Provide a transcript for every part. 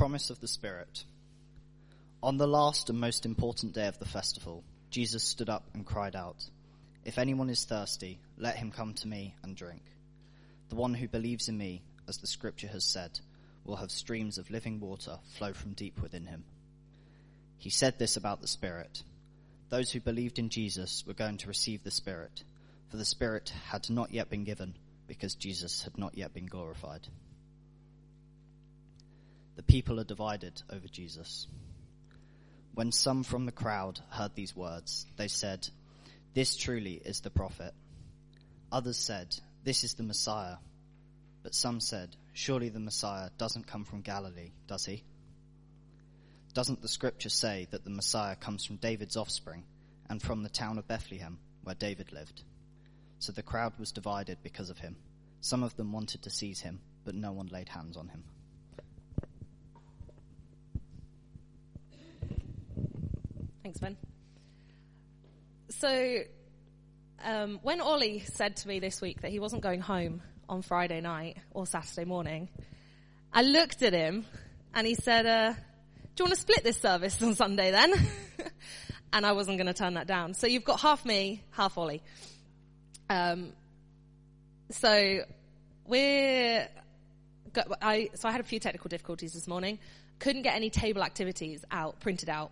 promise of the Spirit. On the last and most important day of the festival, Jesus stood up and cried out, "If anyone is thirsty, let him come to me and drink. The one who believes in me, as the scripture has said, will have streams of living water flow from deep within him." He said this about the Spirit. Those who believed in Jesus were going to receive the Spirit, for the Spirit had not yet been given, because Jesus had not yet been glorified. The people are divided over Jesus. When some from the crowd heard these words, they said, "This truly is the prophet." Others said, "This is the Messiah." But some said, "Surely the Messiah doesn't come from Galilee, does he? Doesn't the scripture say that the Messiah comes from David's offspring and from the town of Bethlehem, where David lived?" So the crowd was divided because of him. Some of them wanted to seize him, but no one laid hands on him. Thanks, Ben. So, when Ollie said to me this week that he wasn't going home on Friday night or Saturday morning, I looked at him and he said, "Do you want to split this service on Sunday then?" And I wasn't going to turn that down. So you've got half me, half Ollie. So I had a few technical difficulties this morning. Couldn't get any table activities printed out.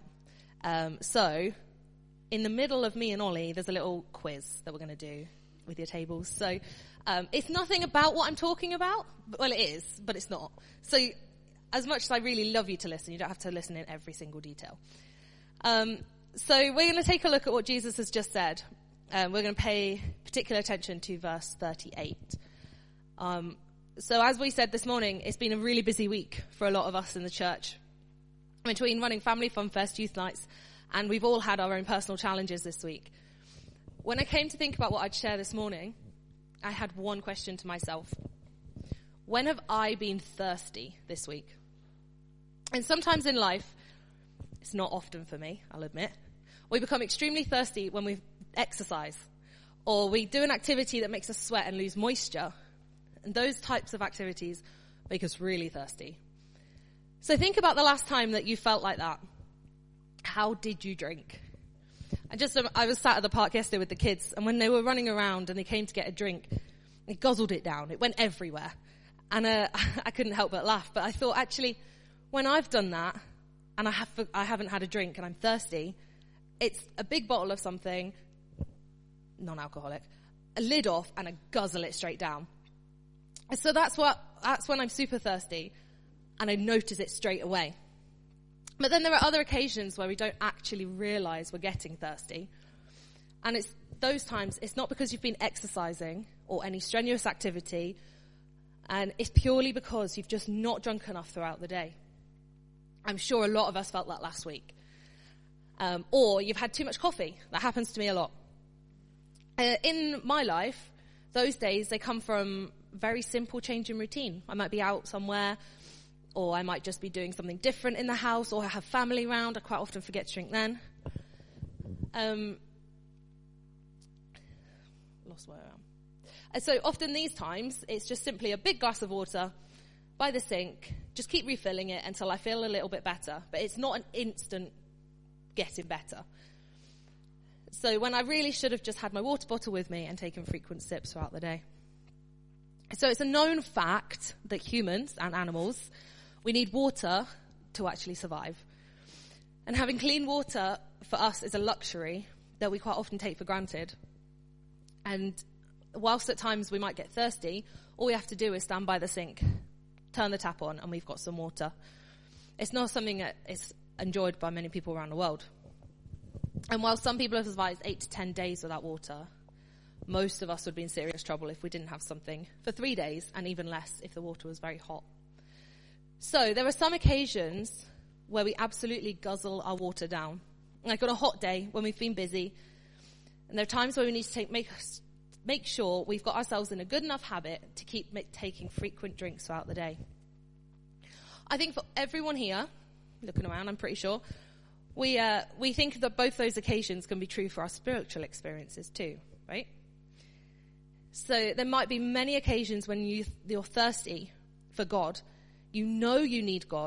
So in the middle of me and Ollie, there's a little quiz that we're going to do with your tables. So it's nothing about what I'm talking about. Well, it is, but it's not. So as much as I really love you to listen, you don't have to listen in every single detail. So we're going to take a look at what Jesus has just said. We're going to pay particular attention to verse 38. So as we said this morning, it's been a really busy week for a lot of us in the church. Between running Family Fun Fest, youth nights, and we've all had our own personal challenges this week. When I came to think about what I'd share this morning, I had one question to myself. When have I been thirsty this week? And sometimes in life, it's not often for me, I'll admit, we become extremely thirsty when we exercise, or we do an activity that makes us sweat and lose moisture. And those types of activities make us really thirsty. So think about the last time that you felt like that. How did you drink? I was sat at the park yesterday with the kids, and when they were running around and they came to get a drink, they guzzled it down. It went everywhere. And I couldn't help but laugh. But I thought, actually, when I've done that, and I haven't had a drink and I'm thirsty, it's a big bottle of something, non-alcoholic, a lid off, and I guzzle it straight down. So that's when I'm super thirsty. And I notice it straight away. But then there are other occasions where we don't actually realize we're getting thirsty. And it's those times, it's not because you've been exercising or any strenuous activity, and it's purely because you've just not drunk enough throughout the day. I'm sure a lot of us felt that last week. Or you've had too much coffee. That happens to me a lot. In my life, those days, they come from very simple change in routine. I might be out somewhere, or I might just be doing something different in the house, or I have family around. I quite often forget to drink then. Lost where I am. And so often these times, it's just simply a big glass of water by the sink. Just keep refilling it until I feel a little bit better. But it's not an instant getting better. So when I really should have just had my water bottle with me and taken frequent sips throughout the day. So it's a known fact that humans and animals, we need water to actually survive. And having clean water for us is a luxury that we quite often take for granted. And whilst at times we might get thirsty, all we have to do is stand by the sink, turn the tap on, and we've got some water. It's not something that is enjoyed by many people around the world. And while some people have survived 8 to 10 days without water, most of us would be in serious trouble if we didn't have something for 3 days, and even less if the water was very hot. So there are some occasions where we absolutely guzzle our water down. Like on a hot day when we've been busy. And there are times where we need to make sure we've got ourselves in a good enough habit to keep taking frequent drinks throughout the day. I think for everyone here, looking around, I'm pretty sure, we think that both those occasions can be true for our spiritual experiences too, right? So there might be many occasions when you're thirsty for God. You know you need God,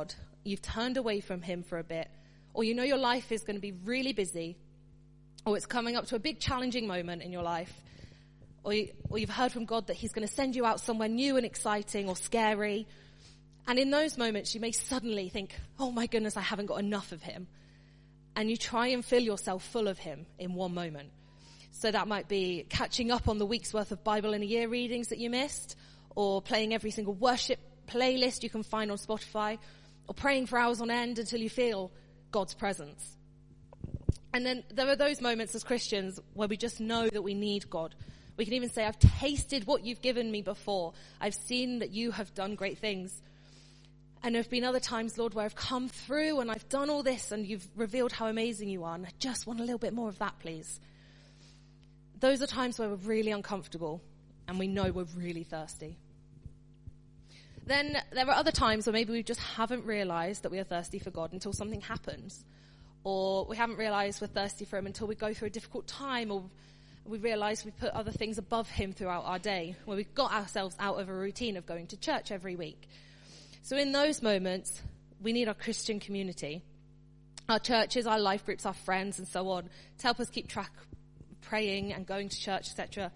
you've turned away from him for a bit, or you know your life is going to be really busy, or it's coming up to a big challenging moment in your life, or you've heard from God that he's going to send you out somewhere new and exciting or scary. And in those moments, you may suddenly think, oh my goodness, I haven't got enough of him. And you try and fill yourself full of him in one moment. So that might be catching up on the week's worth of Bible in a Year readings that you missed, or playing every single worship playlist you can find on Spotify, or praying for hours on end until you feel God's presence. And then there are those moments as Christians where we just know that we need God. We can even say, I've tasted what you've given me before. I've seen that you have done great things. And there have been other times, Lord, where I've come through and I've done all this and you've revealed how amazing you are. And I just want a little bit more of that, please. Those are times where we're really uncomfortable and we know we're really thirsty. Then there are other times where maybe we just haven't realized that we are thirsty for God until something happens. Or we haven't realized we're thirsty for him until we go through a difficult time, or we realize we put other things above him throughout our day, where we've got ourselves out of a routine of going to church every week. So in those moments, we need our Christian community, our churches, our life groups, our friends, and so on, to help us keep track, praying and going to church, etc.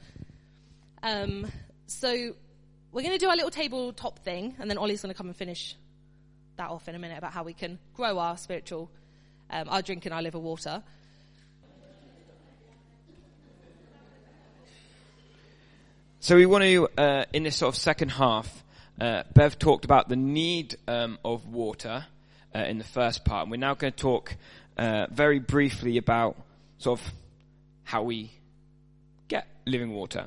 So we're going to do our little tabletop thing, and then Ollie's going to come and finish that off in a minute about how we can grow our spiritual, our drink and our liver water. So we want to, in this sort of second half, Bev talked about the need of water in the first part. And we're now going to talk very briefly about sort of how we get living water.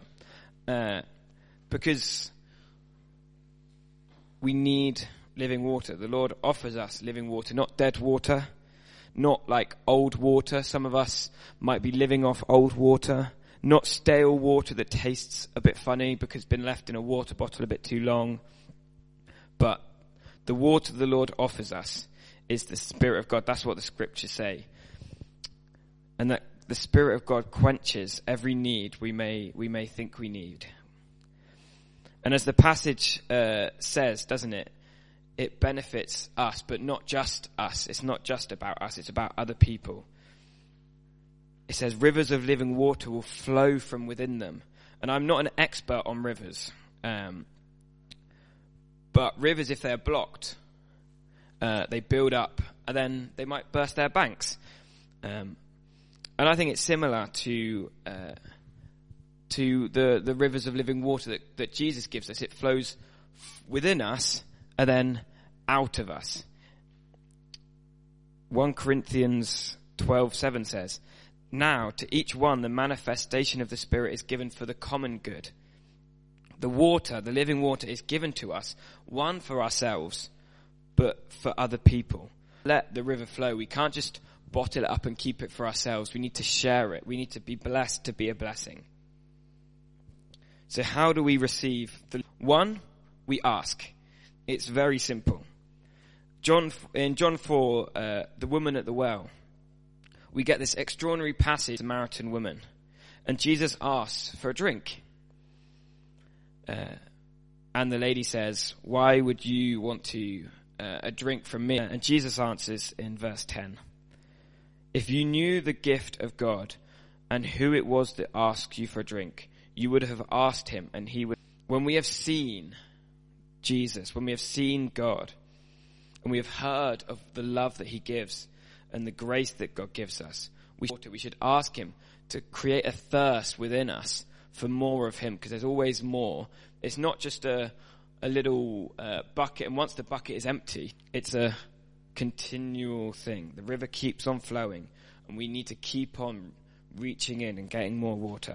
Because we need living water. The Lord offers us living water, not dead water, not like old water. Some of us might be living off old water. Not stale water that tastes a bit funny because it's been left in a water bottle a bit too long. But the water the Lord offers us is the Spirit of God. That's what the scriptures say. And that the Spirit of God quenches every need we may think we need. And as the passage says, doesn't it? It benefits us, but not just us. It's not just about us. It's about other people. It says rivers of living water will flow from within them. And I'm not an expert on rivers. But rivers, if they're blocked, they build up and then they might burst their banks. And I think it's similar to the rivers of living water that Jesus gives us. It flows within us and then out of us. 1 Corinthians 12:7 says, now to each one the manifestation of the Spirit is given for the common good. The water, the living water, is given to us, one for ourselves, but for other people. Let the river flow. We can't just bottle it up and keep it for ourselves. We need to share it. We need to be blessed to be a blessing. So how do we receive? One, we ask. It's very simple. In John 4, the woman at the well, we get this extraordinary passage, Samaritan woman, and Jesus asks for a drink. And the lady says, why would you want a drink from me? And Jesus answers in verse 10, if you knew the gift of God and who it was that asked you for a drink, you would have asked him and he would. When we have seen Jesus, when we have seen God, and we have heard of the love that he gives and the grace that God gives us, we should ask him to create a thirst within us for more of him, because there's always more. It's not just a little bucket, and once the bucket is empty, it's a continual thing. The river keeps on flowing, and we need to keep on reaching in and getting more water.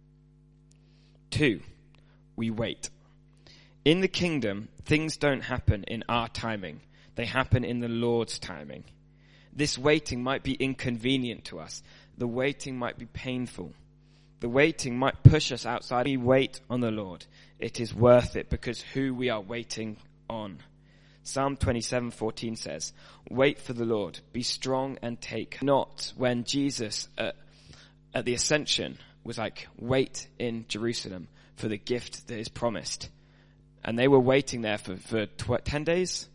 2, we wait. In the kingdom, things don't happen in our timing. They happen in the Lord's timing. This waiting might be inconvenient to us. The waiting might be painful. The waiting might push us outside. We wait on the Lord. It is worth it because who we are waiting on. Psalm 27:14 says, wait for the Lord, be strong and take. Not when Jesus at the ascension was like, wait in Jerusalem for the gift that is promised. And they were waiting there for 10 days.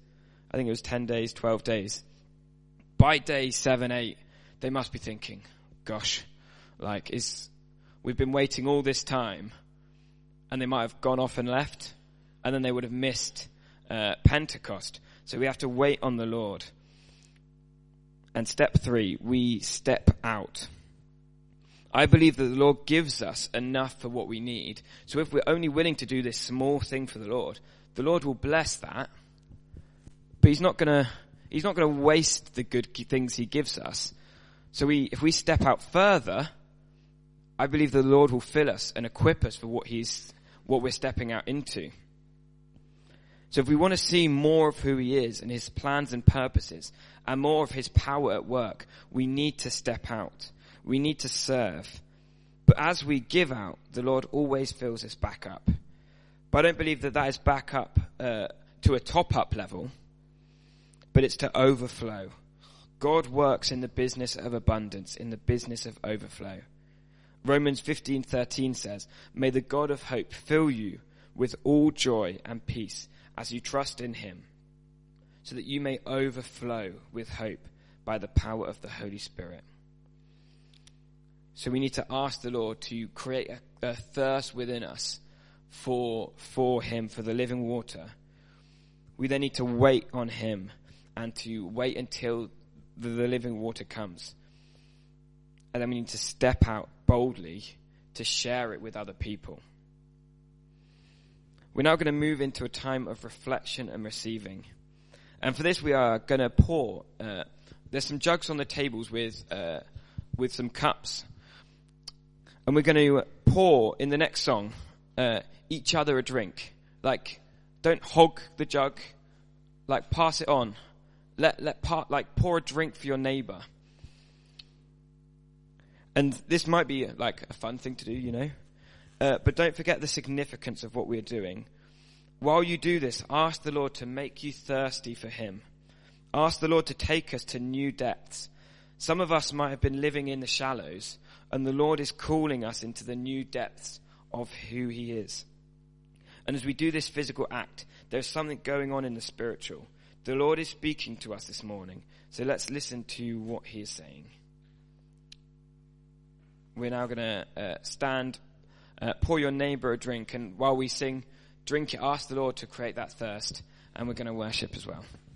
I think it was 10 days, 12 days. By day 7, 8, they must be thinking, gosh, we've been waiting all this time, and they might have gone off and left, and then they would have missed Pentecost. So we have to wait on the Lord. And step 3, we step out. I believe that the Lord gives us enough for what we need. So if we're only willing to do this small thing for the Lord will bless that. But He's not going to waste the good things He gives us. So if we step out further, I believe the Lord will fill us and equip us for what we're stepping out into. So if we want to see more of who He is and His plans and purposes and more of His power at work, we need to step out. We need to serve. But as we give out, the Lord always fills us back up. But I don't believe that is back up to a top-up level, but it's to overflow. God works in the business of abundance, in the business of overflow. Romans 15:13 says, "May the God of hope fill you with all joy and peace as you trust in Him, so that you may overflow with hope by the power of the Holy Spirit." So we need to ask the Lord to create a thirst within us for Him, for the living water. We then need to wait on Him and to wait until the living water comes. And then we need to step out boldly to share it with other people. We're now going to move into a time of reflection and receiving. And for this we are going to pour. There's some jugs on the tables with some cups. And we're going to pour in the next song each other a drink. Don't hog the jug. Pass it on. Pour a drink for your neighbor. And this might be a fun thing to do, but don't forget the significance of what we're doing. While you do this, ask the Lord to make you thirsty for Him. Ask the Lord to take us to new depths. Some of us might have been living in the shallows, and the Lord is calling us into the new depths of who He is. And as we do this physical act, there's something going on in the spiritual. The Lord is speaking to us this morning. So let's listen to what He is saying. We're now going to stand, pour your neighbor a drink, and while we sing, drink it, ask the Lord to create that thirst, and we're going to worship as well.